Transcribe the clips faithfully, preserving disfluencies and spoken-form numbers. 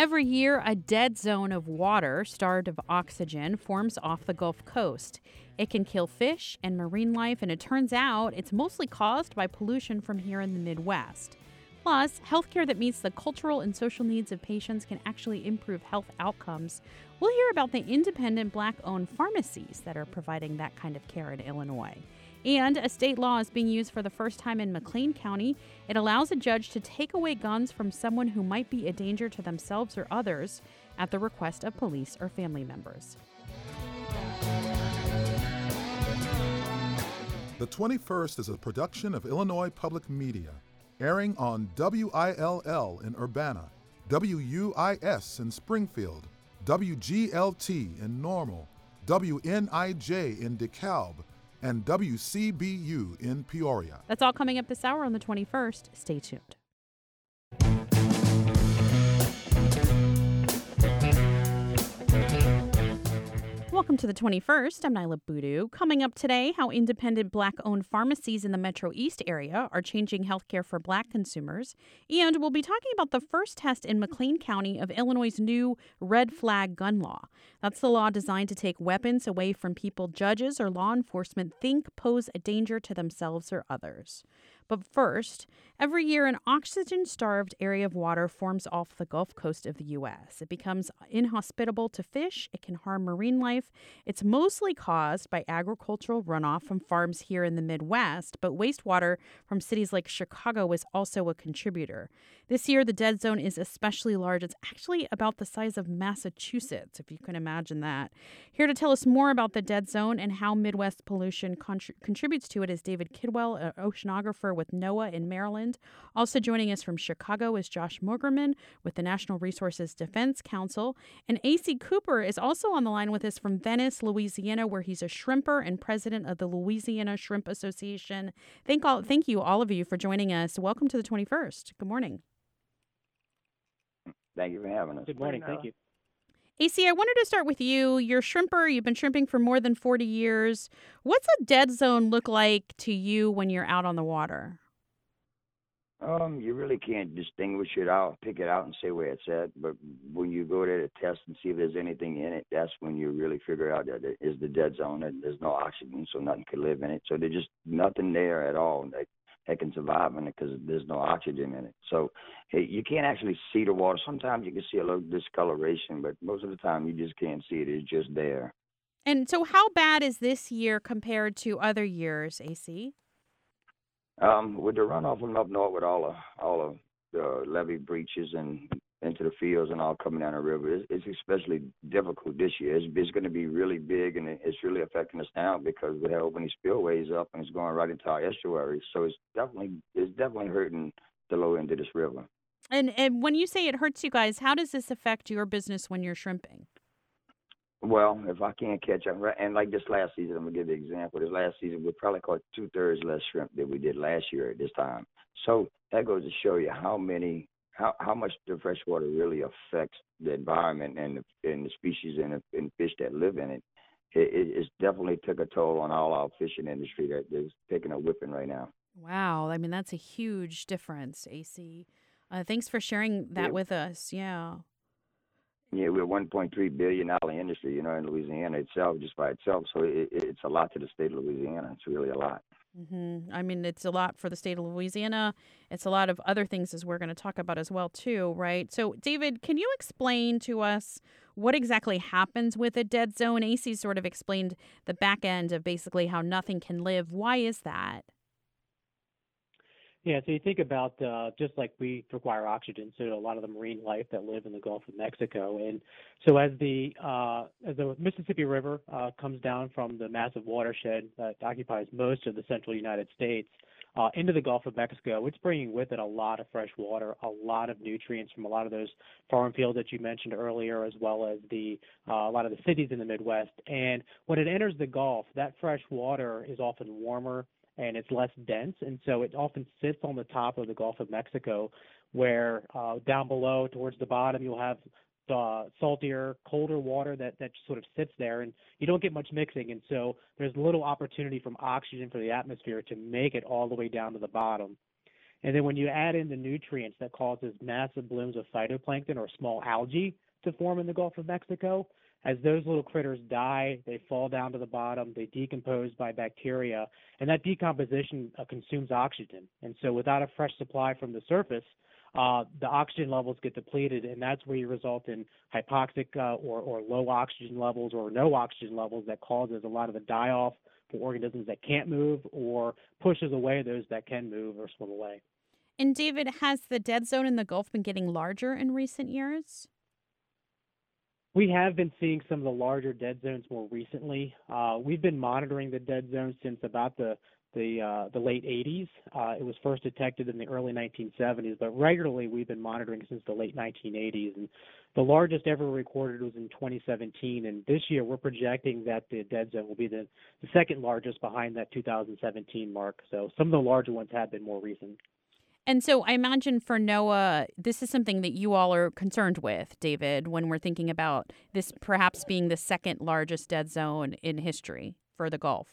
Every year, a dead zone of water, starved of oxygen, forms off the Gulf Coast. It can kill fish and marine life, and it turns out it's mostly caused by pollution from here in the Midwest. Plus, healthcare that meets the cultural and social needs of patients can actually improve health outcomes. We'll hear about the independent Black-owned pharmacies that are providing that kind of care in Illinois. And a state law is being used for the first time in McLean County. It allows a judge to take away guns from someone who might be a danger to themselves or others at the request of police or family members. The twenty-first is a production of Illinois Public Media, airing on W I L L in Urbana, W U I S in Springfield, W G L T in Normal, W N I J in DeKalb, and W C B U in Peoria. That's all coming up this hour on the twenty-first. Stay tuned. Welcome to the twenty-first. I'm Nyla Boodoo. Coming up today, how independent Black-owned pharmacies in the Metro East area are changing healthcare for Black consumers. And we'll be talking about the first test in McLean County of Illinois' new red flag gun law. That's the law designed to take weapons away from people judges or law enforcement think pose a danger to themselves or others. But first, every year an oxygen-starved area of water forms off the Gulf Coast of the U S. It becomes inhospitable to fish. It can harm marine life. It's mostly caused by agricultural runoff from farms here in the Midwest, but wastewater from cities like Chicago is also a contributor. This year, the dead zone is especially large. It's actually about the size of Massachusetts, if you can imagine that. Here to tell us more about the dead zone and how Midwest pollution contr- contributes to it is David Kidwell, an oceanographer with NOAA in Maryland. Also joining us from Chicago is Josh Mogerman with the National Resources Defense Council. And A C Cooper is also on the line with us from Venice, Louisiana, where he's a shrimper and president of the Louisiana Shrimp Association. Thank all, thank you, all of you, for joining us. Welcome to the twenty-first. Good morning. Thank you for having us. Good morning. Thank you. A C, I wanted to start with you. You're a shrimper. You've been shrimping for more than forty years. What's a dead zone look like to you when you're out on the water? Um, you really can't distinguish it out, pick it out and say where it's at. But when you go there to test and see if there's anything in it, that's when you really figure out that it is the dead zone. And there's no oxygen, so nothing could live in it. So there's just nothing there at all that, that can survive in it because there's no oxygen in it. So hey, you can't actually see the water. Sometimes you can see a little discoloration, but most of the time you just can't see it. It's just there. And so how bad is this year compared to other years, A C? Um, with the runoff from up north, with all the all the uh, levee breaches and into the fields and all coming down the river, it's, it's especially difficult this year. It's, it's going to be really big, and it's really affecting us now because we're opening spillways up and it's going right into our estuaries. So it's definitely it's definitely hurting the low end of this river. And and when you say it hurts you guys, how does this affect your business when you're shrimping? Well, if I can't catch up, and like this last season, I'm going to give you an example. This last season, we probably caught two-thirds less shrimp than we did last year at this time. So that goes to show you how many, how, how much the freshwater really affects the environment and the, and the species and the and fish that live in it. It, it. It's definitely took a toll on all our fishing industry that is taking a whipping right now. Wow. I mean, that's a huge difference, A C. Uh, thanks for sharing that Yeah. with us. Yeah. Yeah, we're a one point three billion dollars industry, you know, in Louisiana itself, just by itself. So it, it's a lot to the state of Louisiana. It's really a lot. Mm-hmm. I mean, it's a lot for the state of Louisiana. It's a lot of other things as we're going to talk about as well, too, right? So, David, can you explain to us what exactly happens with a dead zone? A C sort of explained the back end of basically how nothing can live. Why is that? Yeah, so you think about uh, just like we require oxygen, so a lot of the marine life that live in the Gulf of Mexico, and so as the uh, as the Mississippi River uh, comes down from the massive watershed that occupies most of the central United States uh, into the Gulf of Mexico, it's bringing with it a lot of fresh water, a lot of nutrients from a lot of those farm fields that you mentioned earlier, as well as the uh, a lot of the cities in the Midwest. And when it enters the Gulf, that fresh water is often warmer and it's less dense, and so it often sits on the top of the Gulf of Mexico, where uh, down below towards the bottom you'll have uh, saltier, colder water that, that sort of sits there, and you don't get much mixing, and so there's little opportunity from oxygen for the atmosphere to make it all the way down to the bottom. And then when you add in the nutrients that causes massive blooms of phytoplankton or small algae to form in the Gulf of Mexico, as those little critters die, they fall down to the bottom, they decompose by bacteria, and that decomposition uh, consumes oxygen. And so without a fresh supply from the surface, uh, the oxygen levels get depleted, and that's where you result in hypoxic uh, or, or low oxygen levels or no oxygen levels that causes a lot of the die-off for organisms that can't move or pushes away those that can move or swim away. And David, has the dead zone in the Gulf been getting larger in recent years? We have been seeing some of the larger dead zones more recently. Uh, we've been monitoring the dead zone since about the the, uh, the late eighties. Uh, it was first detected in the early nineteen seventies, but regularly we've been monitoring since the late nineteen eighties. And the largest ever recorded was in twenty seventeen. And this year we're projecting that the dead zone will be the, the second largest behind that two thousand seventeen mark. So some of the larger ones have been more recent. And so I imagine for NOAA, this is something that you all are concerned with, David, when we're thinking about this perhaps being the second largest dead zone in history for the Gulf.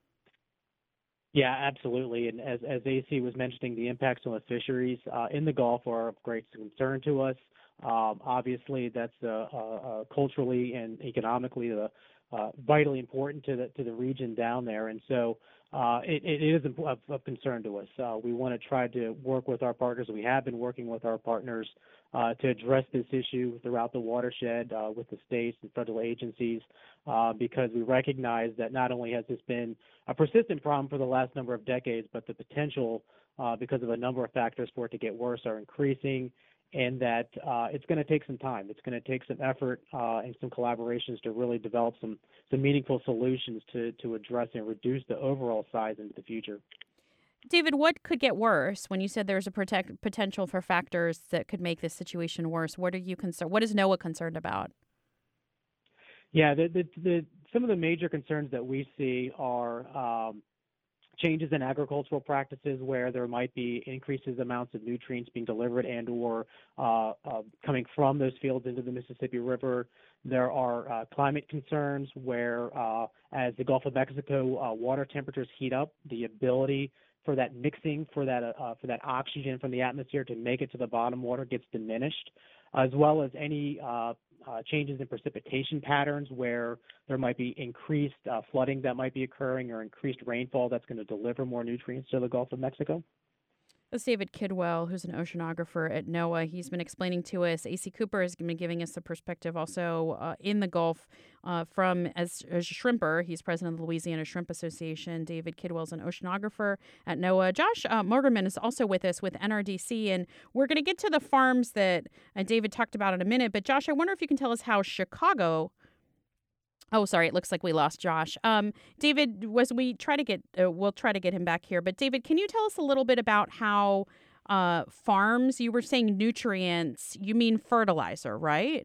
Yeah, absolutely. And as, as A C was mentioning, the impacts on the fisheries uh, in the Gulf are of great concern to us. Um, obviously, that's uh, uh, culturally and economically uh, uh, vitally important to the to the region down there, and so uh, it, it is of, of concern to us. Uh, we want to try to work with our partners. We have been working with our partners uh, to address this issue throughout the watershed uh, with the states and federal agencies, uh, because we recognize that not only has this been a persistent problem for the last number of decades, but the potential uh, because of a number of factors for it to get worse are increasing. And that uh, it's going to take some time. It's going to take some effort uh, and some collaborations to really develop some some meaningful solutions to to address and reduce the overall size into the future. David, what could get worse? When you said there's a protect, potential for factors that could make this situation worse, what are you concerned? What is NOAA concerned about? Yeah, the, the, the, some of the major concerns that we see are um, changes in agricultural practices where there might be increases amounts of nutrients being delivered and or uh, uh, coming from those fields into the Mississippi River. There are uh, climate concerns where uh, as the Gulf of Mexico uh, water temperatures heat up, the ability for that mixing, for that uh, for that oxygen from the atmosphere to make it to the bottom water gets diminished, as well as any uh, Uh, changes in precipitation patterns where there might be increased uh, flooding that might be occurring or increased rainfall that's going to deliver more nutrients to the Gulf of Mexico. That's David Kidwell, who's an oceanographer at NOAA. He's been explaining to us. A C Cooper has been giving us the perspective also uh, in the Gulf uh, from as, as a shrimper. He's president of the Louisiana Shrimp Association. David Kidwell's an oceanographer at NOAA. Josh uh, Morgerman is also with us with N R D C, and we're going to get to the farms that uh, David talked about in a minute. But Josh, I wonder if you can tell us how Chicago. Oh, sorry. It looks like we lost Josh. Um, David, was we try to get, uh, we'll try to get him back here. But David, can you tell us a little bit about how uh, farms, you were saying nutrients, you mean fertilizer, right?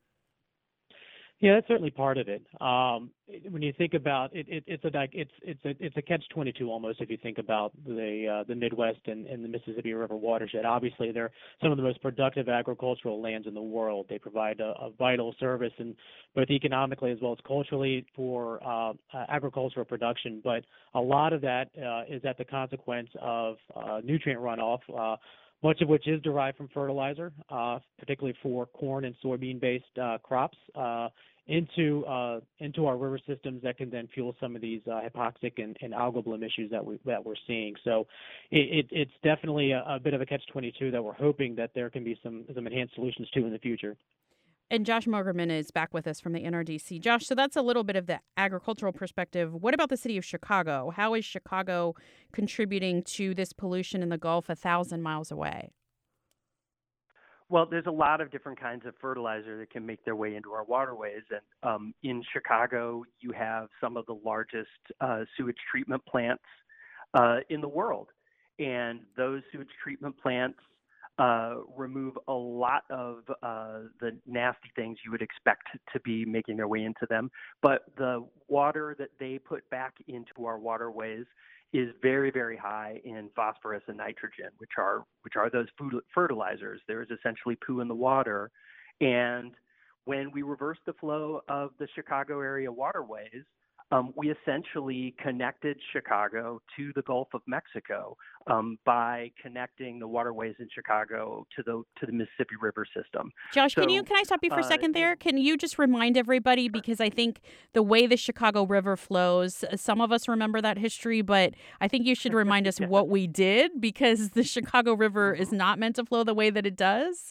Yeah, that's certainly part of it. Um, when you think about it, it it's a it's it's a it's a catch twenty-two almost if you think about the uh, the Midwest and, and the Mississippi River watershed. Obviously, they're some of the most productive agricultural lands in the world. They provide a, a vital service, and both economically as well as culturally for uh, uh, agricultural production. But a lot of that uh, is at the consequence of uh, nutrient runoff. Uh, much of which is derived from fertilizer, uh, particularly for corn and soybean-based uh, crops, uh, into uh, into our river systems that can then fuel some of these uh, hypoxic and, and algal bloom issues that we that we're seeing. So it, it, it's definitely a, a bit of a catch twenty-two that we're hoping that there can be some some enhanced solutions to in the future. And Josh Morgerman is back with us from the N R D C. Josh, so that's a little bit of the agricultural perspective. What about the city of Chicago? How is Chicago contributing to this pollution in the Gulf a thousand miles away? Well, there's a lot of different kinds of fertilizer that can make their way into our waterways. And um, in Chicago, you have some of the largest uh, sewage treatment plants uh, in the world. And those sewage treatment plants Uh, remove a lot of uh, the nasty things you would expect to be making their way into them. But the water that they put back into our waterways is very, very high in phosphorus and nitrogen, which are which are those food fertilizers. There is essentially poo in the water. And when we reverse the flow of the Chicago area waterways, um, we essentially connected Chicago to the Gulf of Mexico um, by connecting the waterways in Chicago to the to the Mississippi River system. Josh, so, can you can I stop you for a uh, second there? Can you just remind everybody, because I think the way the Chicago River flows, some of us remember that history, but I think you should remind us yeah. what we did, because the Chicago River is not meant to flow the way that it does.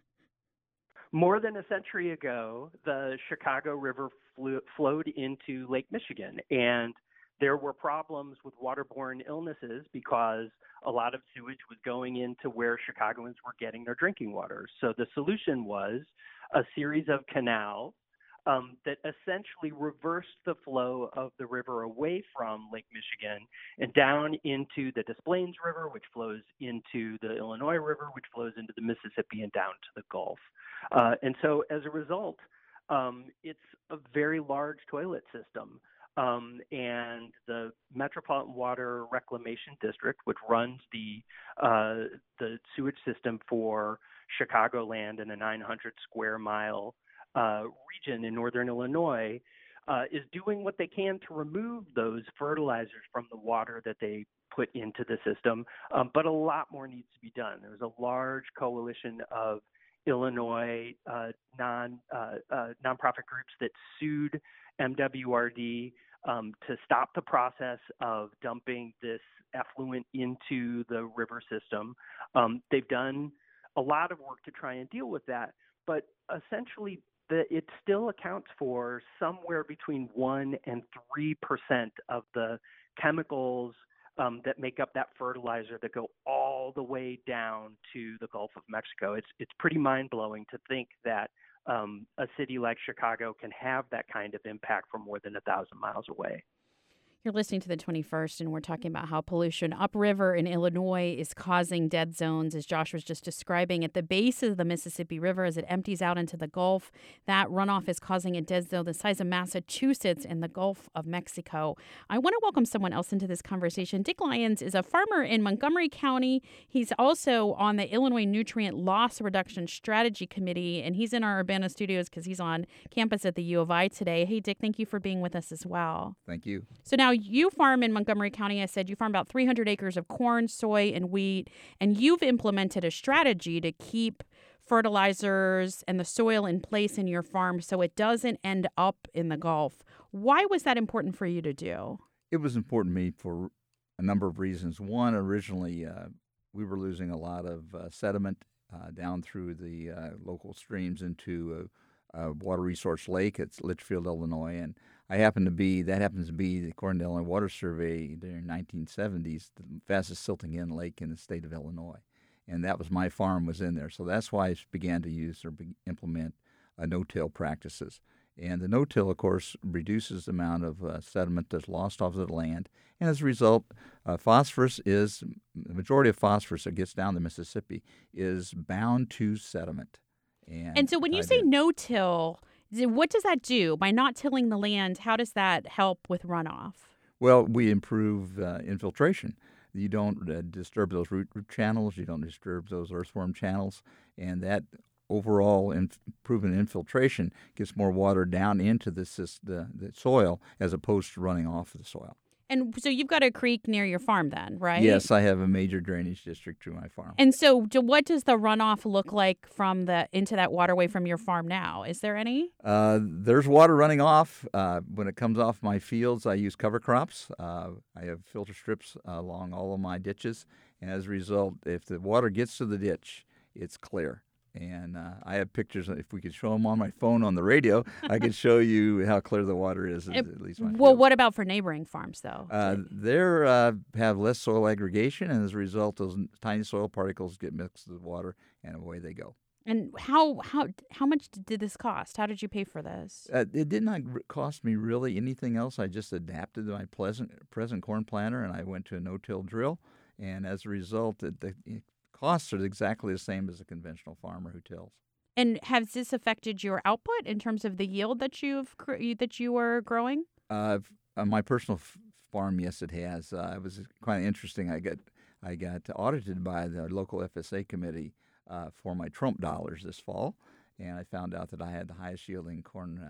More than a century ago, the Chicago River flew, flowed into Lake Michigan, and there were problems with waterborne illnesses because a lot of sewage was going into where Chicagoans were getting their drinking water. So the solution was a series of canals um, that essentially reversed the flow of the river away from Lake Michigan and down into the Des Plaines River, which flows into the Illinois River, which flows into the Mississippi and down to the Gulf. Uh, and so as a result, um, it's a very large toilet system. Um, and the Metropolitan Water Reclamation District, which runs the uh, the sewage system for Chicagoland and a nine hundred square mile uh, region in northern Illinois, uh, is doing what they can to remove those fertilizers from the water that they put into the system. Um, but a lot more needs to be done. There's a large coalition of Illinois uh, non uh, uh, nonprofit groups that sued M W R D um, to stop the process of dumping this effluent into the river system. Um, they've done a lot of work to try and deal with that, but essentially the, it still accounts for somewhere between one and three percent of the chemicals Um, that make up that fertilizer that go all the way down to the Gulf of Mexico. It's it's pretty mind-blowing to think that um, a city like Chicago can have that kind of impact from more than a thousand miles away. You're listening to the twenty-first, and we're talking about how pollution upriver in Illinois is causing dead zones, as Josh was just describing. At the base of the Mississippi River, as it empties out into the Gulf, that runoff is causing a dead zone the size of Massachusetts in the Gulf of Mexico. I want to welcome someone else into this conversation. Dick Lyons is a farmer in Montgomery County. He's also on the Illinois Nutrient Loss Reduction Strategy Committee, and he's in our Urbana studios because he's on campus at the U of I today. Hey, Dick, thank you for being with us as well. Thank you. So now you farm in Montgomery County. I said you farm about three hundred acres of corn, soy, and wheat, and you've implemented a strategy to keep fertilizers and the soil in place in your farm so it doesn't end up in the Gulf. Why was that important for you to do? It was important to me for a number of reasons. One, originally, uh, we were losing a lot of uh, sediment uh, down through the uh, local streams into a, a water resource lake. It's Litchfield, Illinois, and I happen to be, that happens to be, according to Illinois Water Survey during the nineteen seventies, the fastest silting in lake in the state of Illinois. And that was my farm was in there. So that's why I began to use or be, implement uh, no-till practices. And the no-till, of course, reduces the amount of uh, sediment that's lost off of the land. And as a result, uh, phosphorus is, the majority of phosphorus that gets down the Mississippi is bound to sediment. And, and so when you say in. no-till, what does that do? By not tilling the land, how does that help with runoff? Well, we improve uh, infiltration. You don't uh, disturb those root, root channels. You don't disturb those earthworm channels. And that overall inf- improvement in infiltration gets more water down into the, the, the soil as opposed to running off of the soil. And so you've got a creek near your farm then, right? Yes, I have a major drainage district through my farm. And so do, what does the runoff look like from the into that waterway from your farm now? Is there any? Uh, there's water running off. Uh, when it comes off my fields, I use cover crops. Uh, I have filter strips uh, along all of my ditches. And as a result, if the water gets to the ditch, it's clear. And uh, I have pictures. If we could show them on my phone on the radio, I could show you how clear the water is. At, at least my well, field. what about for neighboring farms, though? Uh, they uh, have less soil aggregation, and as a result, those tiny soil particles get mixed with the water, and away they go. And how how how much did this cost? How did you pay for this? Uh, it did not cost me really anything else. I just adapted my pleasant, present corn planter, and I went to a no-till drill, and as a result, it, the costs are exactly the same as a conventional farmer who tills. And has this affected your output in terms of the yield that you've that you are growing? Uh, on my personal f- farm, yes, it has. Uh, it was quite interesting. I got I got audited by the local F S A committee uh, for my Trump dollars this fall, and I found out that I had the highest yielding corn uh,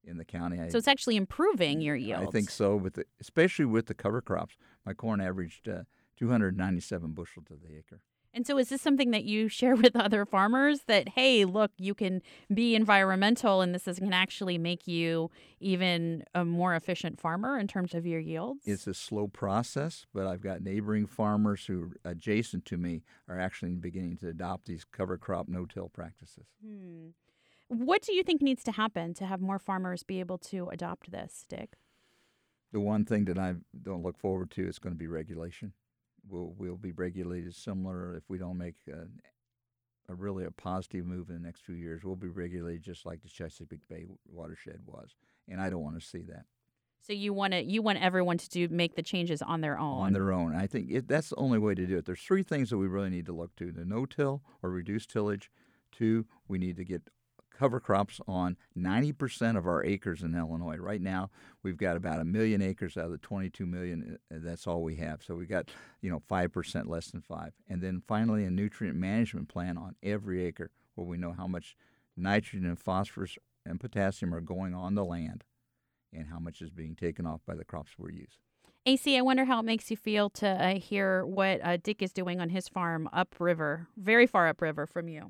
in the county. I, So it's actually improving your yields. I think so, with the, especially with the cover crops. My corn averaged uh, two hundred ninety-seven bushel to the acre. And so is this something that you share with other farmers that, hey, look, you can be environmental and this is can actually make you even a more efficient farmer in terms of your yields? It's a slow process, but I've got neighboring farmers who are adjacent to me are actually beginning to adopt these cover crop no-till practices. Hmm. What do you think needs to happen to have more farmers be able to adopt this, Dick? The one thing that I don't look forward to is going to be regulation. We'll, we'll be regulated similar if we don't make a, a really a positive move in the next few years. We'll be regulated just like the Chesapeake Bay watershed was, and I don't want to see that. So you want to you want everyone to do make the changes on their own. On their own. I think it, that's the only way to do it. There's three things that we really need to look to: the no-till or reduced tillage. Two, we need to get cover crops on ninety percent of our acres in Illinois. Right now, we've got about a million acres out of the twenty-two million. That's all we have. So we got, you know, five percent less than five. And then finally, a nutrient management plan on every acre where we know how much nitrogen and phosphorus and potassium are going on the land and how much is being taken off by the crops we use. A C, I wonder how it makes you feel to uh, hear what uh, Dick is doing on his farm upriver, very far upriver from you.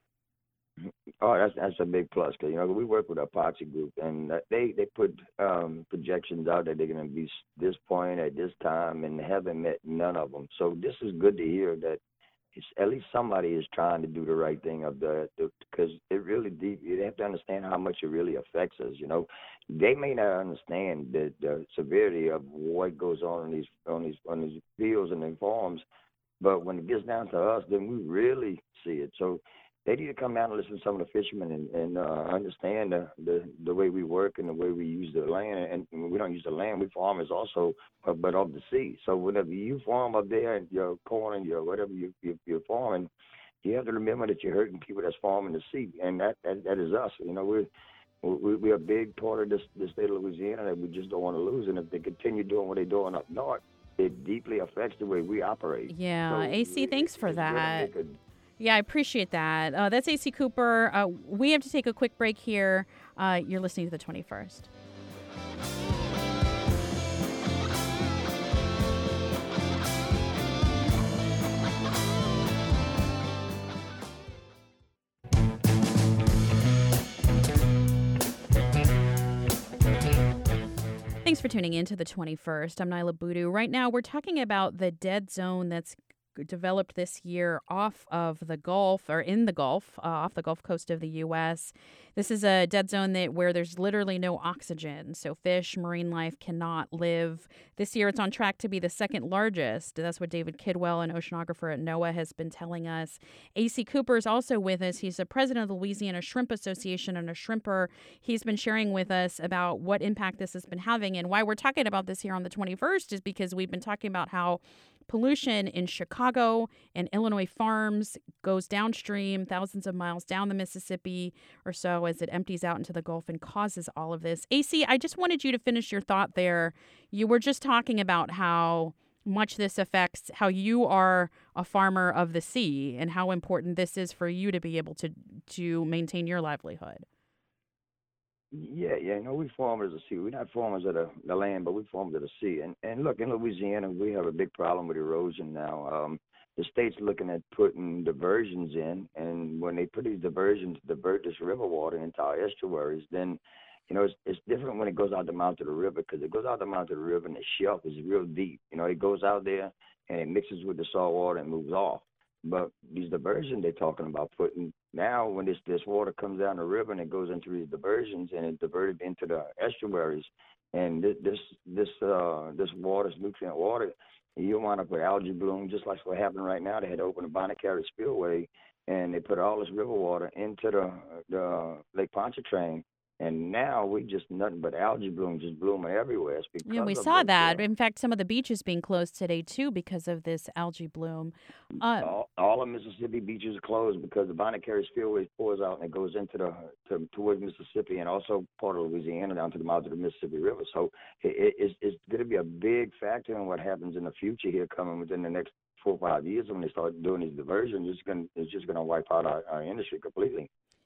Oh, that's that's a big plus because you know we work with a epoxy group and they they put um, projections out that they're going to be this point at this time and haven't met none of them. So this is good to hear that it's, at least somebody is trying to do the right thing of the because it really deep. You have to understand how much it really affects us. You know, they may not understand the, the severity of what goes on in these on these on these fields and in farms, but when it gets down to us, then we really see it. So they need to come down and listen to some of the fishermen and, and uh, understand the, the the way we work and the way we use the land. And we don't use the land, we farmers also, uh, but of the sea. So whenever you farm up there and your corn and your whatever you, you, you're farming, you have to remember that you're hurting people that's farming the sea, and that that, that is us. You know, we're we, we're a big part of this the state of Louisiana that we just don't want to lose. And if they continue doing what they're doing up north, it deeply affects the way we operate. Yeah, so A C, thanks for that. A, Yeah, I appreciate that. Uh, that's A C Cooper. Uh, we have to take a quick break here. Uh, you're listening to the twenty-first. Thanks for tuning in to the twenty-first. I'm Nyla Boodoo. Right now, we're talking about the dead zone that's developed this year off of the Gulf or in the Gulf, uh, off the Gulf Coast of the U S. This is a dead zone that where there's literally no oxygen. So fish, marine life cannot live. This year it's on track to be the second largest. That's what David Kidwell, an oceanographer at NOAA, has been telling us. A C Cooper is also with us. He's the president of the Louisiana Shrimp Association and a shrimper. He's been sharing with us about what impact this has been having. And why we're talking about this here on the twenty-first is because we've been talking about how pollution in Chicago and Illinois farms goes downstream thousands of miles down the Mississippi or so as it empties out into the Gulf and causes all of this. A C, I just wanted you to finish your thought there. You were just talking about how much this affects how you are a farmer of the sea and how important this is for you to be able to to maintain your livelihood. Yeah, yeah, no, we farmers of the sea. We're not farmers of the, the land, but we farmers of the sea. And and look, in Louisiana, we have a big problem with erosion now. Um, the state's looking at putting diversions in, and when they put these diversions to divert this river water into our estuaries, then, you know, it's it's different when it goes out the mouth of the river because it goes out the mouth of the river and the shelf is real deep. You know, it goes out there and it mixes with the salt water and moves off. But these diversions they're talking about putting now, when this, this water comes down the river and it goes into these diversions and it's diverted into the estuaries, and this this this, uh, this water, this nutrient water, you wind up with algae bloom, just like what's happening right now. They had to open the Bonnet Carré Spillway, and they put all this river water into the the Lake Pontchartrain. And now we just nothing but algae bloom just blooming everywhere. It's because Yeah, we of saw this, that. uh, In fact, some of the beaches being closed today, too, because of this algae bloom. Uh, all, all of Mississippi beaches are closed because the Bonnet Carré Spillway pours out and it goes into the to, towards Mississippi and also part of Louisiana down to the mouth of the Mississippi River. So it, it, it's, it's going to be a big factor in what happens in the future here coming within the next four or five years when they start doing these diversions. It's going it's just going to wipe out our, our industry completely.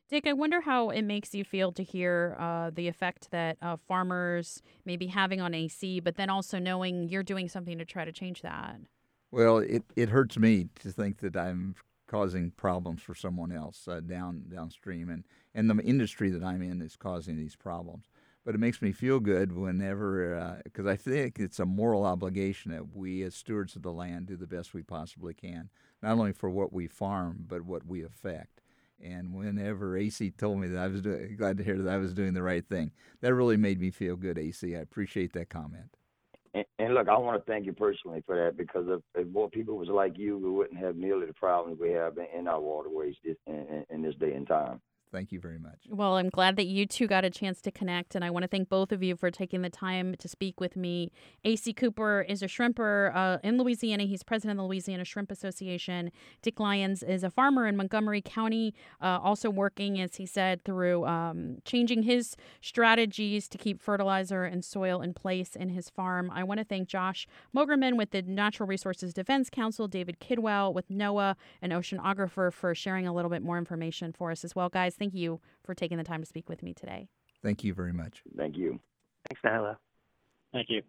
Dick, I wonder how it makes you feel to hear uh, the effect that uh, farmers may be having on A C, but then also knowing you're doing something to try to change that. Well, it, it hurts me to think that I'm causing problems for someone else uh, down downstream, and, and the industry that I'm in is causing these problems. But it makes me feel good whenever, because uh, I think it's a moral obligation that we as stewards of the land do the best we possibly can, not only for what we farm, but what we affect. And whenever A C told me that I was doing, glad to hear that I was doing the right thing, that really made me feel good, A C. I appreciate that comment. And, and look, I want to thank you personally for that, because if, if more people was like you, we wouldn't have nearly the problems we have in, in our waterways this, in, in this day and time. Thank you very much. Well, I'm glad that you two got a chance to connect, and I want to thank both of you for taking the time to speak with me. A C Cooper is a shrimper uh, in Louisiana. He's president of the Louisiana Shrimp Association. Dick Lyons is a farmer in Montgomery County, uh, also working, as he said, through um, changing his strategies to keep fertilizer and soil in place in his farm. I want to thank Josh Mogerman with the Natural Resources Defense Council, David Kidwell with NOAA, an oceanographer, for sharing a little bit more information for us as well. Guys, thank you for taking the time to speak with me today. Thank you very much. Thank you. Thanks, Nyla. Thank you.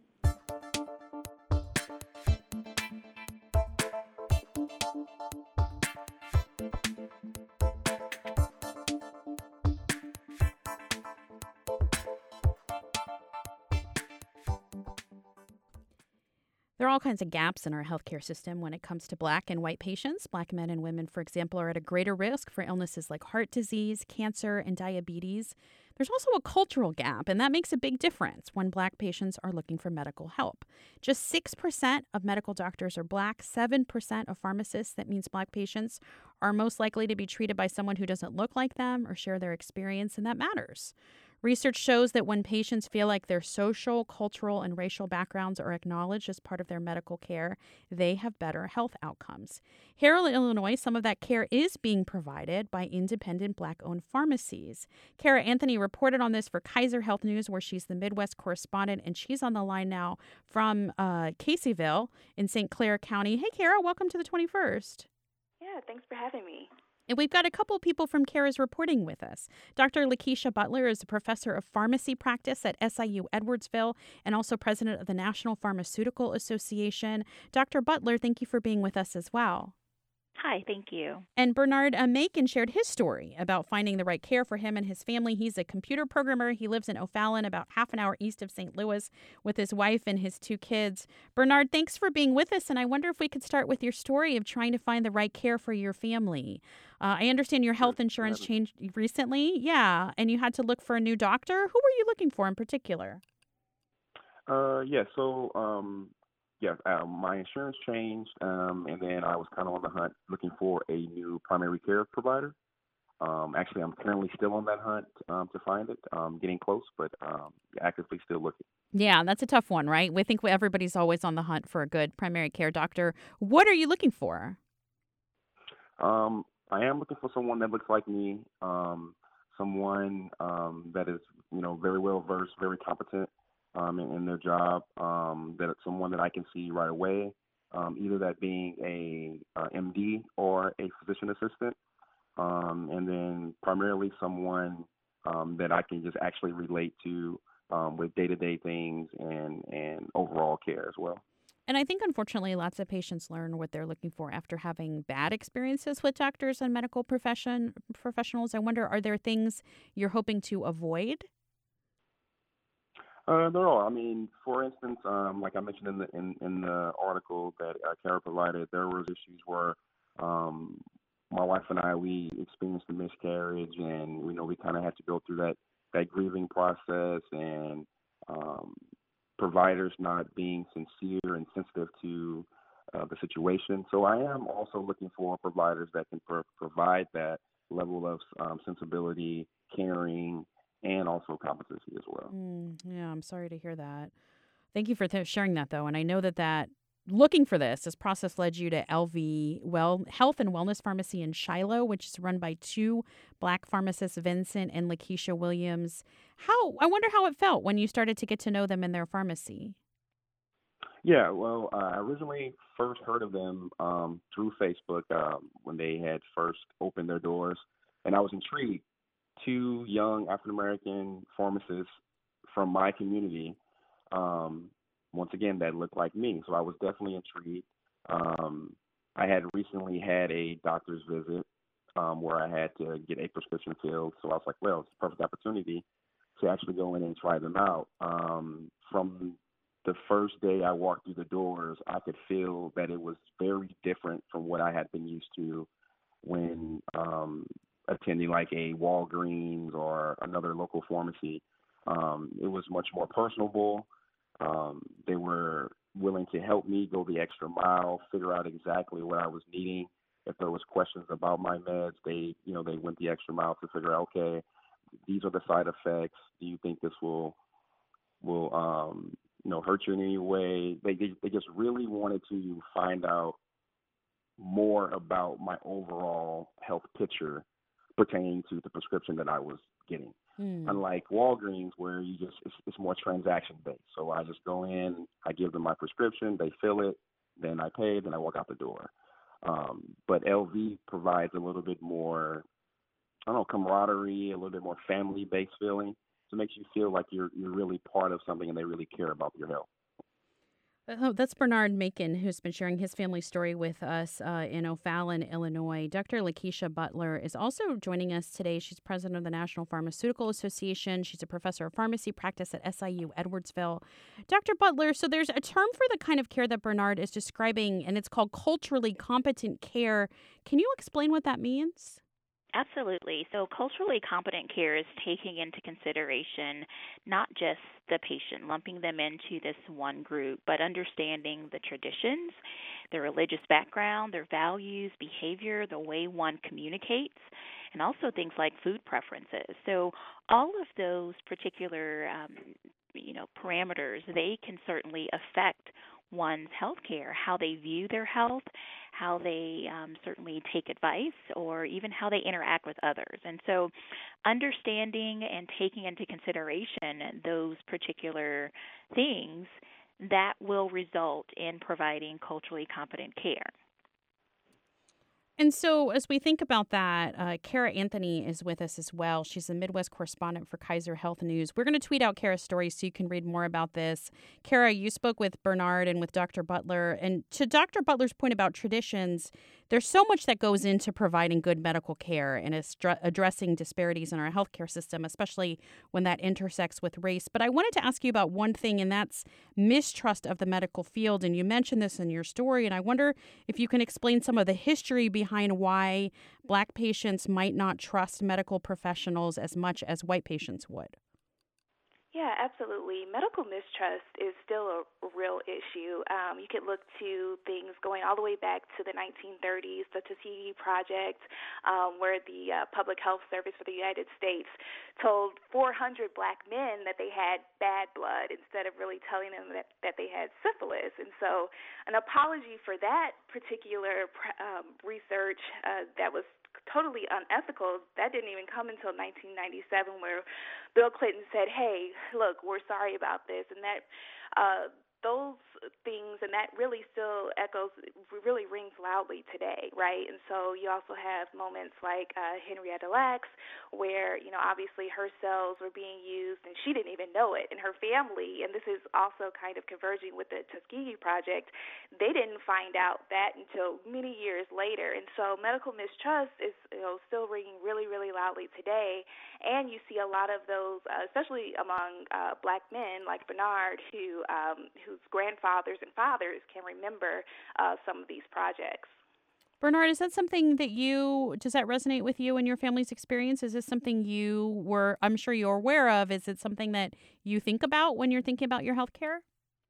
There are all kinds of gaps in our healthcare system when it comes to Black and white patients. Black men and women, for example, are at a greater risk for illnesses like heart disease, cancer, and diabetes. There's also a cultural gap, and that makes a big difference when Black patients are looking for medical help. Just six percent of medical doctors are Black, seven percent of pharmacists. That means Black patients are most likely to be treated by someone who doesn't look like them or share their experience, and that matters. Research shows that when patients feel like their social, cultural, and racial backgrounds are acknowledged as part of their medical care, they have better health outcomes. Here in Illinois, some of that care is being provided by independent Black-owned pharmacies. Kara Anthony reported on this for Kaiser Health News, where she's the Midwest correspondent, and she's on the line now from uh, Caseyville in Saint Clair County. Hey, Kara, welcome to the twenty-first. Yeah, thanks for having me. And we've got a couple of people from Kara's reporting with us. Doctor Lakeisha Butler is a professor of pharmacy practice at S I U Edwardsville and also president of the National Pharmaceutical Association. Doctor Butler, thank you for being with us as well. Hi, thank you. And Bernard uh, Macon shared his story about finding the right care for him and his family. He's a computer programmer. He lives in O'Fallon, about half an hour east of Saint Louis, with his wife and his two kids. Bernard, thanks for being with us. And I wonder if we could start with your story of trying to find the right care for your family. Uh, I understand your health insurance changed recently. Yeah. And you had to look for a new doctor. Who were you looking for in particular? Uh, yeah, so, um, yeah, uh, my insurance changed, um, and then I was kind of on the hunt looking for a new primary care provider. Um, actually, I'm currently still on that hunt um, to find it. Um, getting close, but um, actively still looking. Yeah, that's a tough one, right? We think everybody's always on the hunt for a good primary care doctor. What are you looking for? Um, I am looking for someone that looks like me, um, someone um, that is, you know, very well versed, very competent um, in, in their job. Um, that it's someone that I can see right away, um, either that being a, a M D or a physician assistant, um, and then primarily someone um, that I can just actually relate to um, with day-to-day things and and overall care as well. And I think, unfortunately, lots of patients learn what they're looking for after having bad experiences with doctors and medical profession professionals. I wonder, are there things you're hoping to avoid? Uh, there are. I mean, for instance, um, like I mentioned in the in, in the article that uh, Kara provided, there was issues where um, my wife and I, we experienced a miscarriage, and we know we kind of had to go through that that grieving process, and um, providers not being sincere and sensitive to uh, the situation. So I am also looking for providers that can pro- provide that level of um, sensibility, caring, and also competency as well. Mm, yeah, I'm sorry to hear that. Thank you for th- sharing that, though. And I know that that looking for this, this process led you to L V Well Health and Wellness Pharmacy in Shiloh, which is run by two Black pharmacists, Vincent and Lakeisha Williams. How I wonder how it felt when you started to get to know them in their pharmacy. Yeah, well, uh, I originally first heard of them um, through Facebook um, when they had first opened their doors, and I was intrigued two young African American pharmacists from my community, um, once again, that looked like me. So I was definitely intrigued. Um, I had recently had a doctor's visit um, where I had to get a prescription filled. So I was like, well, it's a perfect opportunity to actually go in and try them out. Um, from the first day I walked through the doors, I could feel that it was very different from what I had been used to when um, attending like a Walgreens or another local pharmacy. Um, it was much more personable. Um, they were willing to help me go the extra mile, figure out exactly what I was needing. If there was questions about my meds, they, you know, they went the extra mile to figure out, okay, these are the side effects. Do you think this will, will, um, you know, hurt you in any way? They, they, they just really wanted to find out more about my overall health picture pertaining to the prescription that I was getting. Mm. Unlike Walgreens, where you just it's, it's more transaction based. So I just go in, I give them my prescription, they fill it, then I pay, then I walk out the door. Um, but L V provides a little bit more, I don't know, camaraderie, a little bit more family based feeling. So it makes you feel like you're you're really part of something and they really care about your health. Oh, that's Bernard Macon, who's been sharing his family story with us uh, in O'Fallon, Illinois. Doctor Lakeisha Butler is also joining us today. She's president of the National Pharmaceutical Association. She's a professor of pharmacy practice at S I U Edwardsville. Doctor Butler, so there's a term for the kind of care that Bernard is describing, and it's called culturally competent care. Can you explain what that means? Absolutely. So culturally competent care is taking into consideration not just the patient, lumping them into this one group, but understanding the traditions, their religious background, their values, behavior, the way one communicates, and also things like food preferences. So all of those particular um, you know, parameters, they can certainly affect one's health care, how they view their health, how they um, certainly take advice, or even how they interact with others. And so understanding and taking into consideration those particular things, that will result in providing culturally competent care. And so as we think about that, uh, Kara Anthony is with us as well. She's a Midwest correspondent for Kaiser Health News. We're going to tweet out Kara's story so you can read more about this. Kara, you spoke with Bernard and with Doctor Butler. And to Doctor Butler's point about traditions, there's so much that goes into providing good medical care and addressing disparities in our healthcare system, especially when that intersects with race. But I wanted to ask you about one thing, and that's mistrust of the medical field. And you mentioned this in your story, and I wonder if you can explain some of the history behind behind why Black patients might not trust medical professionals as much as white patients would. Yeah, absolutely. Medical mistrust is still a real issue. Um, you could look to things going all the way back to the nineteen thirties, the Tuskegee Project, um, where the uh, Public Health Service for the United States told four hundred Black men that they had bad blood instead of really telling them that, that they had syphilis. And so an apology for that particular um, research uh, that was totally unethical, that didn't even come until nineteen ninety-seven, where Bill Clinton said, hey, look, we're sorry about this. And that uh, those things, and that really still echoes, really rings loudly today, right? And so you also have moments like uh, Henrietta Lacks, where, you know, obviously her cells were being used, and she didn't even know it, and her family, and this is also kind of converging with the Tuskegee Project, they didn't find out that until many years later. And so medical mistrust is, you know, still ringing really, really loudly today, and you see a lot of those, uh, especially among uh, Black men like Bernard, who um, whose grandfathers and fathers can remember uh, some of these projects. Bernard, is that something that you, does that resonate with you and your family's experience? Is this something you were, I'm sure you're aware of, is it something that you think about when you're thinking about your health care?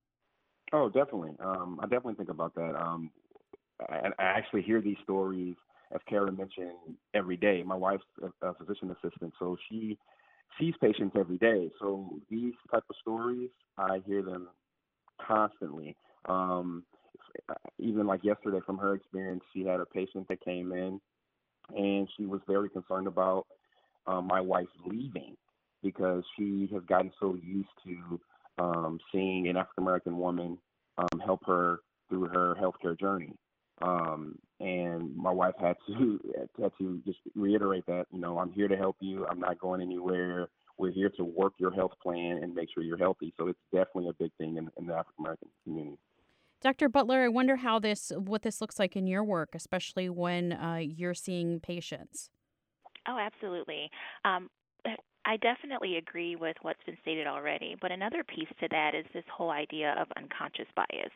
Oh, definitely. Um, I definitely think about that. Um, I, I actually hear these stories, as Kara mentioned, every day. My wife's a, a physician assistant, so she sees patients every day. So these type of stories, I hear them constantly. Um, even like yesterday, from her experience, she had a patient that came in, and she was very concerned about um, my wife leaving because she has gotten so used to um, seeing an African American woman um, help her through her healthcare journey. Um, and my wife had to had to just reiterate that, you know, I'm here to help you. I'm not going anywhere. We're here to work your health plan and make sure you're healthy. So it's definitely a big thing in, in the African American community. Doctor Butler, I wonder how this, what this looks like in your work, especially when uh, you're seeing patients. Oh, absolutely. Um, I definitely agree with what's been stated already, but another piece to that is this whole idea of unconscious bias.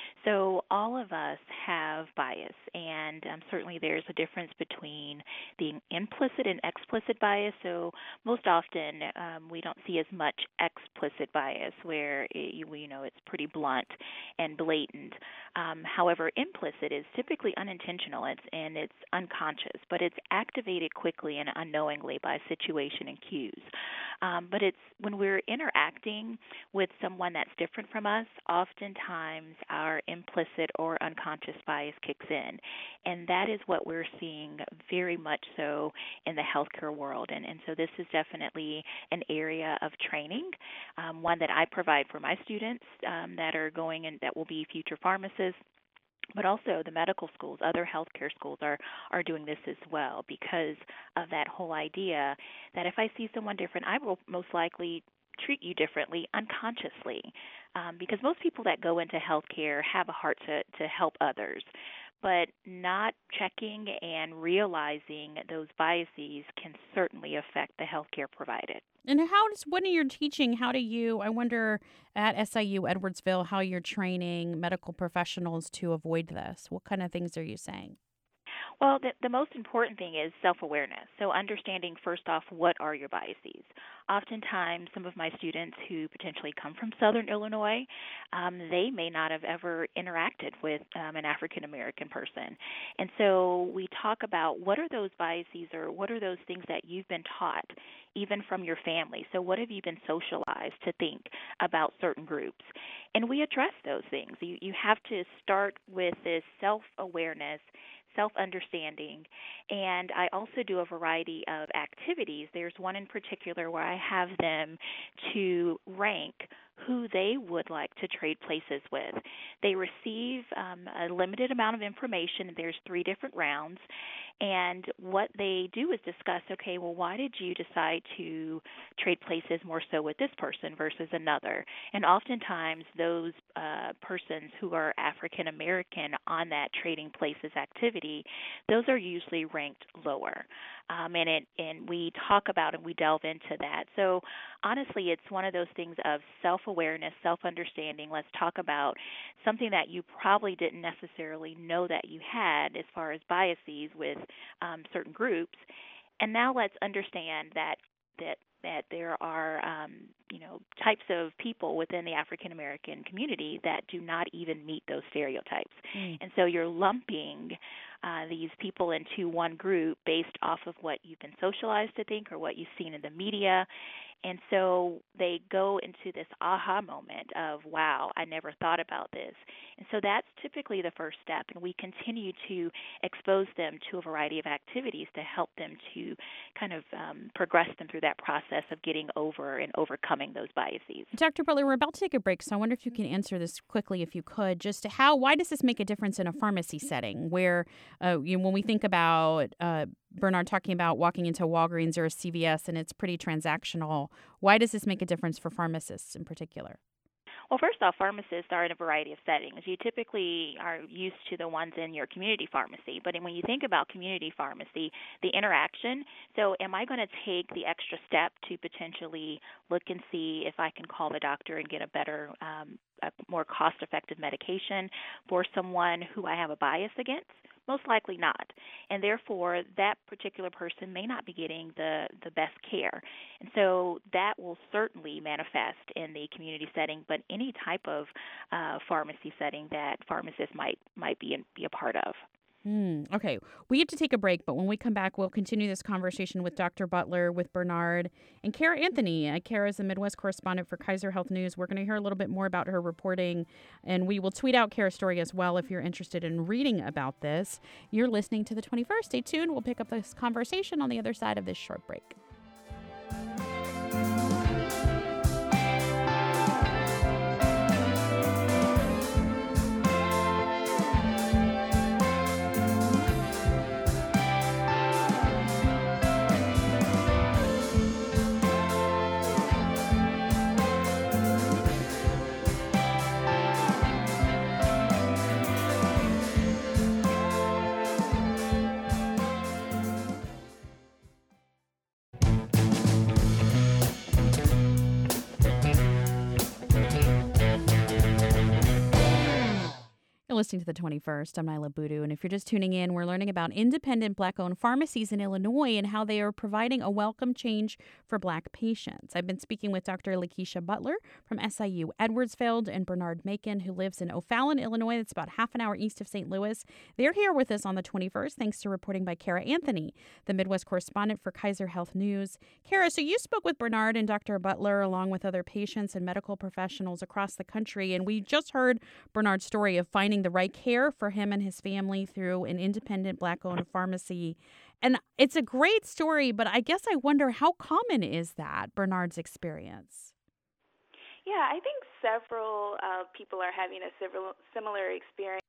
So all of us have bias, and um, certainly there's a difference between the implicit and explicit bias. So most often um, we don't see as much explicit bias where it, you, you know it's pretty blunt and blatant. Um, however, implicit is typically unintentional it's, and it's unconscious, but it's activated quickly and unknowingly by situation and cues. Um, but it's when we're interacting with someone that's different from us, oftentimes our implicit or unconscious bias kicks in. And that is what we're seeing very much so in the healthcare world. And, and so this is definitely an area of training, um, one that I provide for my students um, that are going and that will be future pharmacists. But also the medical schools, other healthcare schools are, are doing this as well because of that whole idea that if I see someone different, I will most likely treat you differently unconsciously um, because most people that go into healthcare have a heart to, to help others. But not checking and realizing those biases can certainly affect the healthcare provided. And how does, when you're teaching, how do you, I wonder at S I U Edwardsville, how you're training medical professionals to avoid this? What kind of things are you saying? Well, the, the most important thing is self-awareness. So understanding, first off, what are your biases? Oftentimes, some of my students who potentially come from Southern Illinois, um, they may not have ever interacted with um, an African-American person. And so we talk about what are those biases or what are those things that you've been taught, even from your family. So what have you been socialized to think about certain groups? And we address those things. You, you have to start with this self-awareness, self-understanding, and I also do a variety of activities. There's one in particular where I have them to rank who they would like to trade places with. They receive um, a limited amount of information. There's three different rounds, and what they do is discuss, okay, well, why did you decide to trade places more so with this person versus another? And oftentimes those uh, persons who are African American on that trading places activity, those are usually ranked lower. Um, and it, and we talk about and we delve into that. So honestly, it's one of those things of self-awareness, self-understanding. Let's talk about something that you probably didn't necessarily know that you had as far as biases with um, certain groups. And now let's understand that that that there are, um, you know, types of people within the African American community that do not even meet those stereotypes. Mm. And so you're lumping uh, these people into one group based off of what you've been socialized to think or what you've seen in the media. And so they go into this aha moment of, wow, I never thought about this. And so that's typically the first step. And we continue to expose them to a variety of activities to help them to kind of um, progress them through that process of getting over and overcoming those biases. Doctor Butler, we're about to take a break, so I wonder if you can answer this quickly, if you could. Just how, why does this make a difference in a pharmacy setting where, uh, you know, when we think about uh, Bernard talking about walking into a Walgreens or a C V S and it's pretty transactional, why does this make a difference for pharmacists in particular? Well, first off, pharmacists are in a variety of settings. You typically are used to the ones in your community pharmacy, but when you think about community pharmacy, the interaction, so am I going to take the extra step to potentially look and see if I can call the doctor and get a better, um, a more cost-effective medication for someone who I have a bias against? Most likely not. And therefore, that particular person may not be getting the, the best care. And so that will certainly manifest in the community setting, but any type of uh, pharmacy setting that pharmacists might, might be, in, be a part of. Mm, okay, we have to take a break, but when we come back, we'll continue this conversation with Doctor Butler, with Bernard, and Kara Anthony. Uh, Kara is the Midwest correspondent for Kaiser Health News. We're going to hear a little bit more about her reporting, and we will tweet out Kara's story as well if you're interested in reading about this. You're listening to The twenty-first. Stay tuned. We'll pick up this conversation on the other side of this short break. listening to the twenty-first. I'm Nyla Boodoo, and if you're just tuning in, we're learning about independent Black-owned pharmacies in Illinois and how they are providing a welcome change for Black patients. I've been speaking with Doctor Lakeisha Butler from S I U Edwardsville and Bernard Macon, who lives in O'Fallon, Illinois. That's about half an hour east of Saint Louis. They're here with us on the twenty-first, thanks to reporting by Kara Anthony, the Midwest correspondent for Kaiser Health News. Kara, so you spoke with Bernard and Doctor Butler along with other patients and medical professionals across the country, and we just heard Bernard's story of finding the right care for him and his family through an independent Black-owned pharmacy. And it's a great story, but I guess I wonder, how common is that, Bernard's experience? Yeah, I think several uh, people are having a civil, similar experience.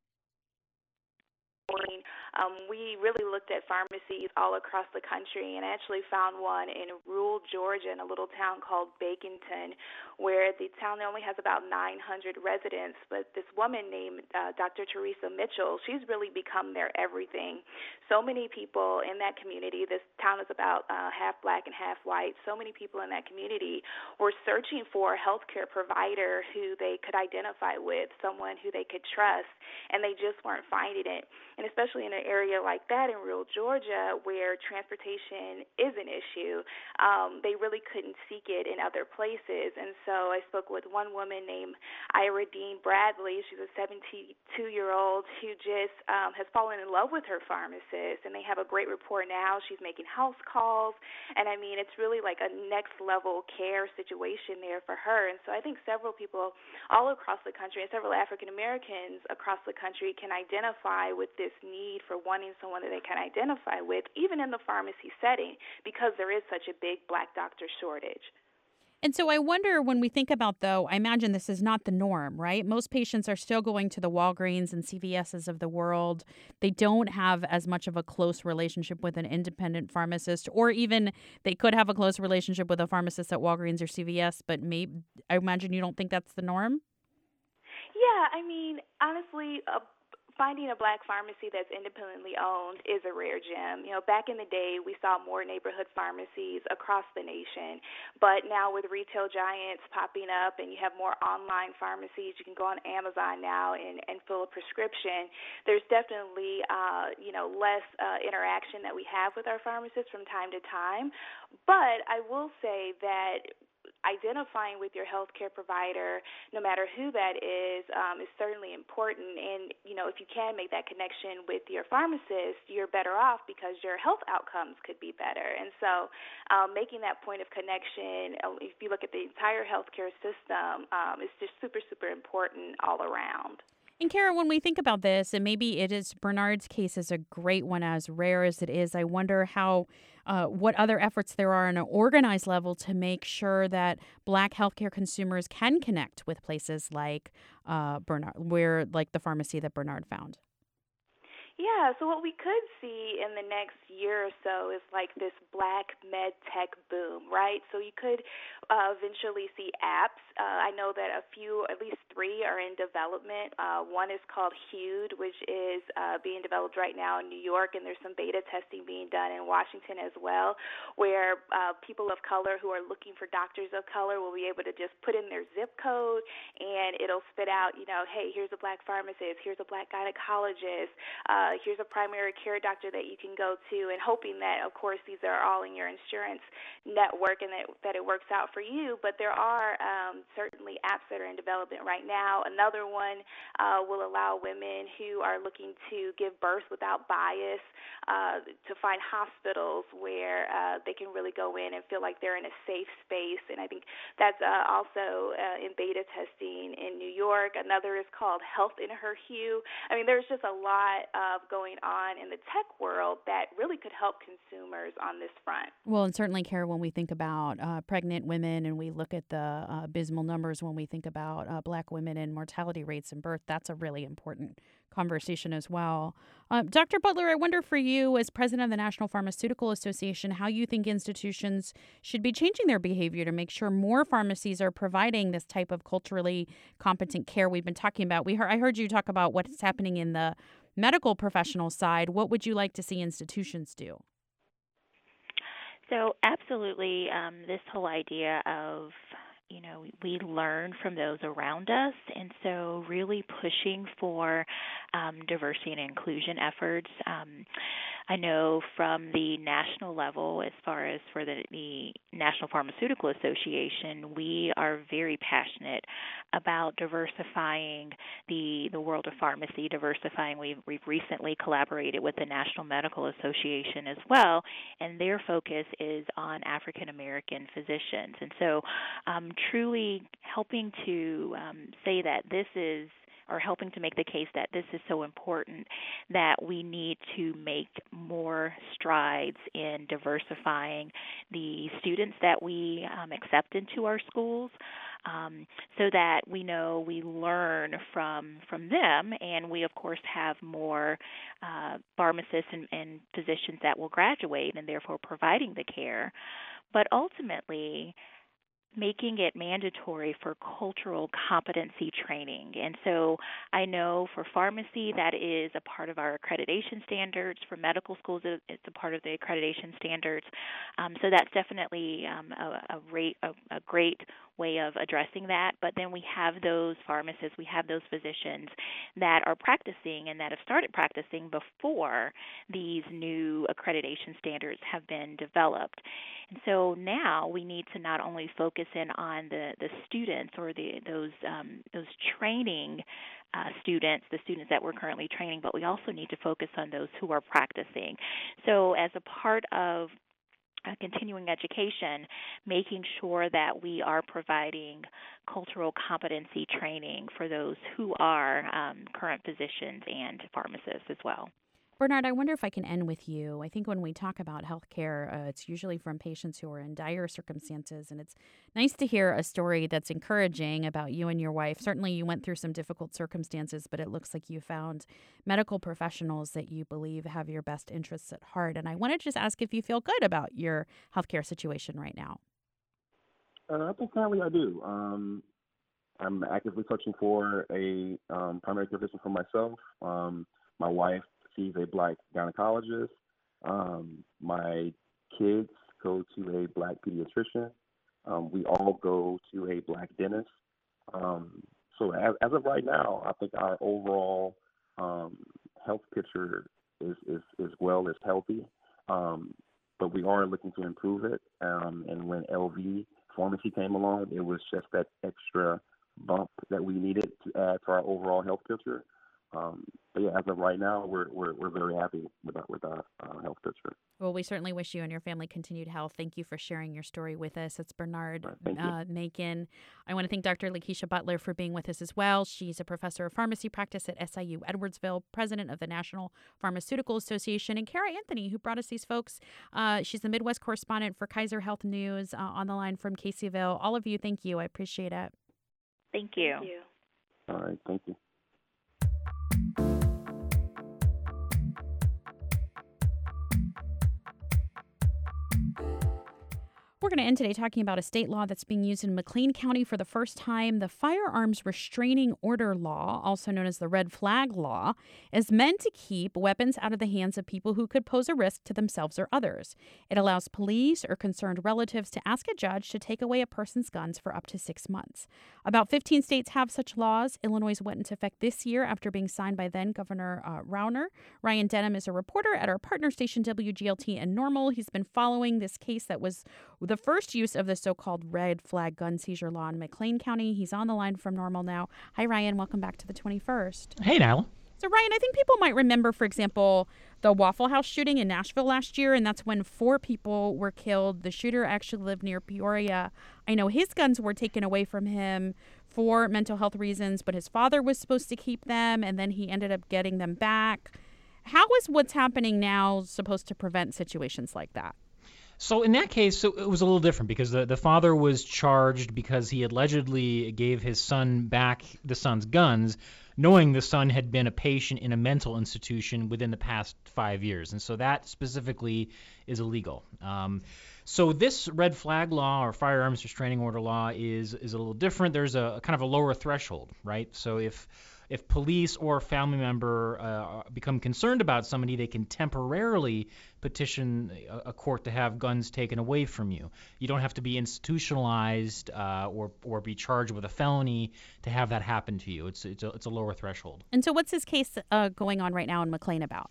Um, we really looked at pharmacies all across the country and actually found one in rural Georgia in a little town called Baconton, where the town only has about nine hundred residents. But this woman named uh, Doctor Teresa Mitchell, she's really become their everything. So many people in that community, this town is about uh, half Black and half white, so many people in that community were searching for a healthcare provider who they could identify with, someone who they could trust, and they just weren't finding it. And especially in an area like that in rural Georgia where transportation is an issue, um, they really couldn't seek it in other places. And so I spoke with one woman named Ira Dean Bradley. She's a seventy-two-year-old who just um, has fallen in love with her pharmacist, and they have a great rapport now. She's making house calls, and I mean, it's really like a next-level care situation there for her. And so I think several people all across the country and several African Americans across the country can identify with this need for wanting someone that they can identify with, even in the pharmacy setting, because there is such a big Black doctor shortage. And so I wonder, when we think about, though, I imagine this is not the norm, right? Most patients are still going to the Walgreens and C V S's of the world. They don't have as much of a close relationship with an independent pharmacist, or even they could have a close relationship with a pharmacist at Walgreens or C V S, but maybe, I imagine you don't think that's the norm? Yeah, I mean, honestly, a finding a Black pharmacy that's independently owned is a rare gem. You know, back in the day, we saw more neighborhood pharmacies across the nation, but now with retail giants popping up and you have more online pharmacies, you can go on Amazon now and, and fill a prescription. There's definitely, uh, you know, less uh, interaction that we have with our pharmacists from time to time, but I will say that identifying with your healthcare provider, no matter who that is, um, is certainly important. And, you know, if you can make that connection with your pharmacist, you're better off because your health outcomes could be better. And so um, making that point of connection, if you look at the entire healthcare system, um, is just super, super important all around. And Kara, when we think about this, and maybe it is, Bernard's case is a great one, as rare as it is, I wonder how, uh, what other efforts there are on an organized level to make sure that Black healthcare consumers can connect with places like uh, Bernard, where like the pharmacy that Bernard found. Yeah, so what we could see in the next year or so is like this Black med tech boom, right? So you could uh, eventually see apps. Uh, I know that a few, at least three, are in development. Uh, one is called Hued, which is uh, being developed right now in New York, and there's some beta testing being done in Washington as well, where uh, people of color who are looking for doctors of color will be able to just put in their zip code, and it'll spit out, you know, hey, here's a Black pharmacist, here's a Black gynecologist, uh, here's a primary care doctor that you can go to, and hoping that, of course, these are all in your insurance network and that, that it works out for you. But there are um, certainly apps that are in development right now. Another one uh, will allow women who are looking to give birth without bias uh, to find hospitals where uh, they can really go in and feel like they're in a safe space. And I think that's uh, also uh, in beta testing in New York. Another is called Health in Her Hue. I mean, there's just a lot of going on in the tech world that really could help consumers on this front. Well, and certainly, Kara, when we think about uh, pregnant women and we look at the uh, abysmal numbers when we think about uh, Black women and mortality rates in birth, that's a really important conversation as well. Uh, Doctor Butler, I wonder for you, as president of the National Pharmaceutical Association, how you think institutions should be changing their behavior to make sure more pharmacies are providing this type of culturally competent care we've been talking about. We heard, I heard you talk about what's happening in the medical professional side. What would you like to see institutions do? So absolutely, um, this whole idea of, you know, we learn from those around us, and so really pushing for um, diversity and inclusion efforts. Um, I know from the national level, as far as for the, the National Pharmaceutical Association, we are very passionate about diversifying the the world of pharmacy, diversifying. We've, we've recently collaborated with the National Medical Association as well, and their focus is on African American physicians. And so um, truly helping to um, say that this is or helping to make the case that this is so important that we need to make more strides in diversifying the students that we um, accept into our schools, um, so that we know we learn from from them, and we, of course, have more uh, pharmacists and, and physicians that will graduate and therefore providing the care. But ultimately, making it mandatory for cultural competency training. And so I know for pharmacy, that is a part of our accreditation standards. For medical schools, it's a part of the accreditation standards. Um, so that's definitely um, a, a, rate, a, a great way of addressing that. But then we have those pharmacists, we have those physicians that are practicing and that have started practicing before these new accreditation standards have been developed. And so now we need to not only focus in on the, the students or the those um, those training uh, students, the students that we're currently training, but we also need to focus on those who are practicing. So as a part of Uh, continuing education, making sure that we are providing cultural competency training for those who are um, current physicians and pharmacists as well. Bernard, I wonder if I can end with you. I think when we talk about healthcare, uh, it's usually from patients who are in dire circumstances, and it's nice to hear a story that's encouraging about you and your wife. Certainly you went through some difficult circumstances, but it looks like you found medical professionals that you believe have your best interests at heart. And I want to just ask if you feel good about your healthcare situation right now. Uh, I think currently I do. Um, I'm actively searching for a um, primary care physician for myself. Um, my wife, she's a black gynecologist. Um, my kids go to a black pediatrician. Um, we all go to a black dentist. Um, so as, as of right now, I think our overall um, health picture is, is, is well as healthy, um, but we are looking to improve it. Um, and when L V Pharmacy came along, it was just that extra bump that we needed to add to our overall health picture. Um, but yeah, as of right now, we're we're we're very happy with our, with our uh, health picture. Well, we certainly wish you and your family continued health. Thank you for sharing your story with us. It's Bernard uh, Macon. I want to thank Doctor Lakeisha Butler for being with us as well. She's a professor of pharmacy practice at S I U Edwardsville, president of the National Pharmaceutical Association, and Kara Anthony, who brought us these folks. Uh, she's the Midwest correspondent for Kaiser Health News uh, on the line from Caseyville. All of you, thank you. I appreciate it. Thank you. Thank you. All right, thank you. We're going to end today talking about a state law that's being used in McLean County for the first time. The Firearms Restraining Order Law, also known as the Red Flag Law, is meant to keep weapons out of the hands of people who could pose a risk to themselves or others. It allows police or concerned relatives to ask a judge to take away a person's guns for up to six months. About fifteen states have such laws. Illinois went into effect this year after being signed by then Governor uh, Rauner. Ryan Denham is a reporter at our partner station W G L T in Normal. He's been following this case that was the first use of the so-called red flag gun seizure law in McLean County. He's on the line from Normal now. Hi, Ryan. Welcome back to the twenty-first. Hey, Nyla. So, Ryan, I think people might remember, for example, the Waffle House shooting in Nashville last year, and that's when four people were killed. The shooter actually lived near Peoria. I know his guns were taken away from him for mental health reasons, but his father was supposed to keep them, and then he ended up getting them back. How is what's happening now supposed to prevent situations like that? So in that case, so it was a little different because the, the father was charged because he allegedly gave his son back the son's guns, knowing the son had been a patient in a mental institution within the past five years. And so that specifically is illegal. Um, so this red flag law or firearms restraining order law is is a little different. There's a, a kind of a lower threshold, right? So if if police or a family member uh, become concerned about somebody, they can temporarily petition a, a court to have guns taken away from you. You don't have to be institutionalized uh, or or be charged with a felony to have that happen to you. It's it's a, it's a lower threshold. And so what's this case uh, going on right now in McLean about?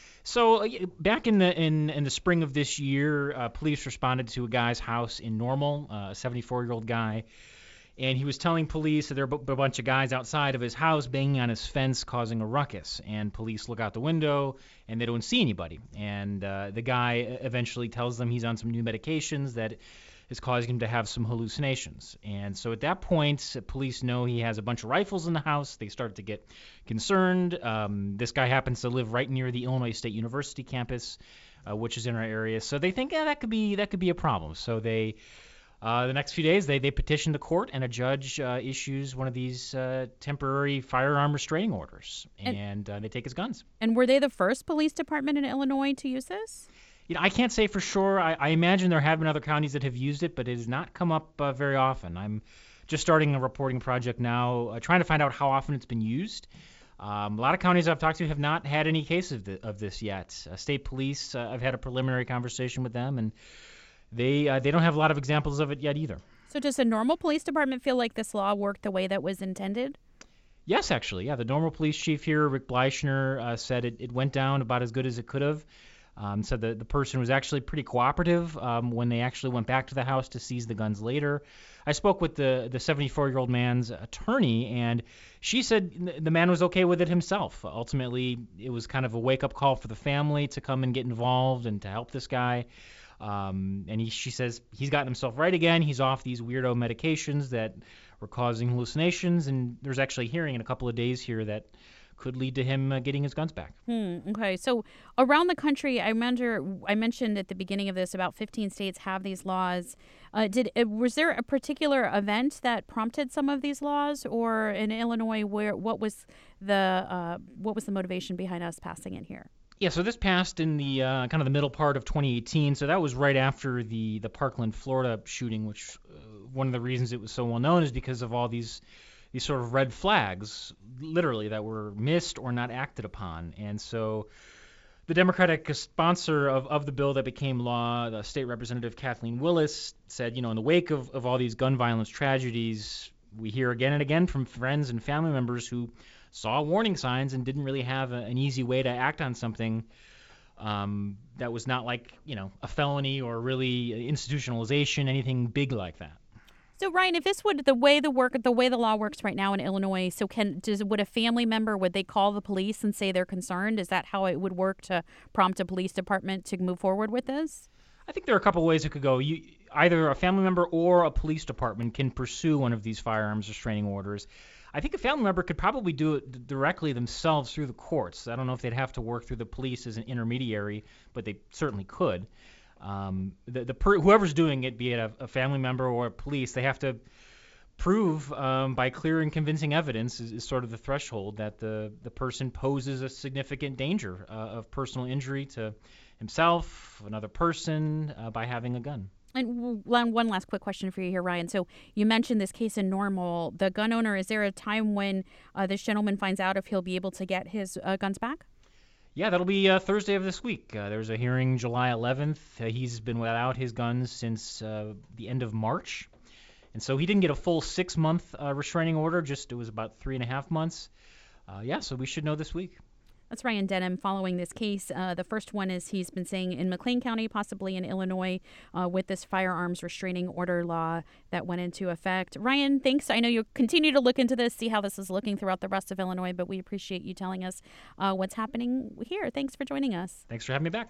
So uh, back in the in, in the spring of this year, uh, police responded to a guy's house in Normal, uh, a seventy-four-year-old guy, and he was telling police that there were a bunch of guys outside of his house banging on his fence, causing a ruckus. And police look out the window, and they don't see anybody. And uh, the guy eventually tells them he's on some new medications that is causing him to have some hallucinations. And so at that point, police know he has a bunch of rifles in the house. They start to get concerned. Um, this guy happens to live right near the Illinois State University campus, uh, which is in our area. So they think, yeah, that could be that could be a problem. So they, uh, the next few days, they they petition the court, and a judge uh, issues one of these uh, temporary firearm restraining orders, and, and uh, they take his guns. And were they the first police department in Illinois to use this? You know, I can't say for sure. I, I imagine there have been other counties that have used it, but it has not come up uh, very often. I'm just starting a reporting project now, uh, trying to find out how often it's been used. Um, a lot of counties I've talked to have not had any case of, the, of this yet. Uh, state police, uh, I've had a preliminary conversation with them, and they uh, they don't have a lot of examples of it yet either. So does a normal police department feel like this law worked the way that was intended? Yes, actually. Yeah, the Normal police chief here, Rick Bleichner, uh, said it, it went down about as good as it could have. Um, said the, the person was actually pretty cooperative um, when they actually went back to the house to seize the guns later. I spoke with the the seventy-four-year-old man's attorney, and she said the man was okay with it himself. Ultimately, it was kind of a wake-up call for the family to come and get involved and to help this guy. Um, and he, she says he's gotten himself right again. He's off these weirdo medications that were causing hallucinations, and there's actually a hearing in a couple of days here that could lead to him uh, getting his guns back. Hmm, okay, so around the country, I remember I mentioned at the beginning of this about fifteen states have these laws. Uh, did uh, was there a particular event that prompted some of these laws, or in Illinois, where what was the uh, what was the motivation behind us passing it here? Yeah, so this passed in the uh, kind of the middle part of twenty eighteen. So that was right after the the Parkland, Florida shooting, which uh, one of the reasons it was so well known is because of all these. These sort of red flags, literally, that were missed or not acted upon. And so the Democratic sponsor of, of the bill that became law, the state representative Kathleen Willis, said, you know, in the wake of, of all these gun violence tragedies, we hear again and again from friends and family members who saw warning signs and didn't really have a, an easy way to act on something um, that was not like, you know, a felony or really institutionalization, anything big like that. So Ryan, if this would the way the work the way the law works right now in Illinois, so can does would a family member would they call the police and say they're concerned? Is that how it would work to prompt a police department to move forward with this? I think there are a couple of ways it could go. You, either a family member or a police department can pursue one of these firearms restraining orders. I think a family member could probably do it directly themselves through the courts. I don't know if they'd have to work through the police as an intermediary, but they certainly could. Um, the, the per, whoever's doing it, be it a, a family member or a police, they have to prove um, by clear and convincing evidence is, is sort of the threshold that the, the person poses a significant danger uh, of personal injury to himself, another person, uh, by having a gun. And one one last quick question for you here, Ryan. So you mentioned this case in Normal. The gun owner, is there a time when uh, this gentleman finds out if he'll be able to get his uh, guns back? Yeah, that'll be uh, Thursday of this week. Uh, there's a hearing July eleventh. Uh, he's been without his guns since uh, the end of March. And so he didn't get a full six-month uh, restraining order, just it was about three and a half months. Uh, yeah, so we should know this week. That's Ryan Denham following this case. Uh, the first one is he's been saying in McLean County, possibly in Illinois, uh, with this firearms restraining order law that went into effect. Ryan, thanks. I know you'll continue to look into this, see how this is looking throughout the rest of Illinois, but we appreciate you telling us uh, what's happening here. Thanks for joining us. Thanks for having me back.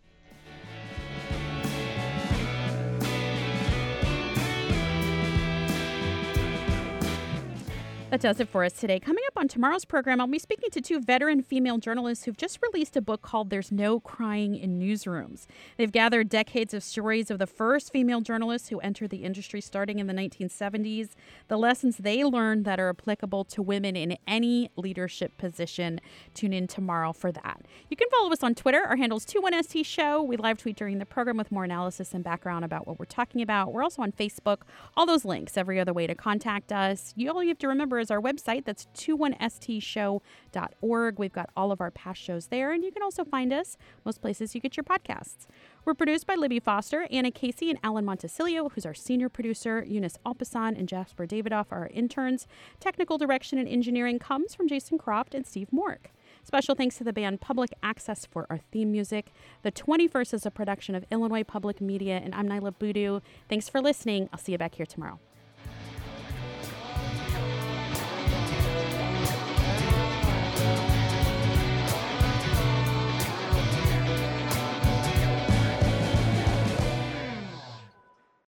That does it for us today. Coming up on tomorrow's program, I'll be speaking to two veteran female journalists who've just released a book called There's No Crying in Newsrooms. They've gathered decades of stories of the first female journalists who entered the industry starting in the nineteen seventies, the lessons they learned that are applicable to women in any leadership position. Tune in tomorrow for that. You can follow us on Twitter. Our handle is two one S T Show. We live tweet during the program with more analysis and background about what we're talking about. We're also on Facebook. All those links, every other way to contact us. You, all you have to remember is our website. That's twenty-one s t show dot org. We've got all of our past shows there, and you can also find us most places you get your podcasts. We're produced by Libby Foster, Anna Casey, and Alan Montesilio, who's our senior producer. Eunice Alpasan and Jasper Davidoff are our interns. Technical direction and engineering comes from Jason Croft and Steve Mork. Special thanks to the band Public Access for our theme music. The twenty-first is a production of Illinois Public Media, and I'm Nyla Boodoo. Thanks for listening. I'll see you back here tomorrow.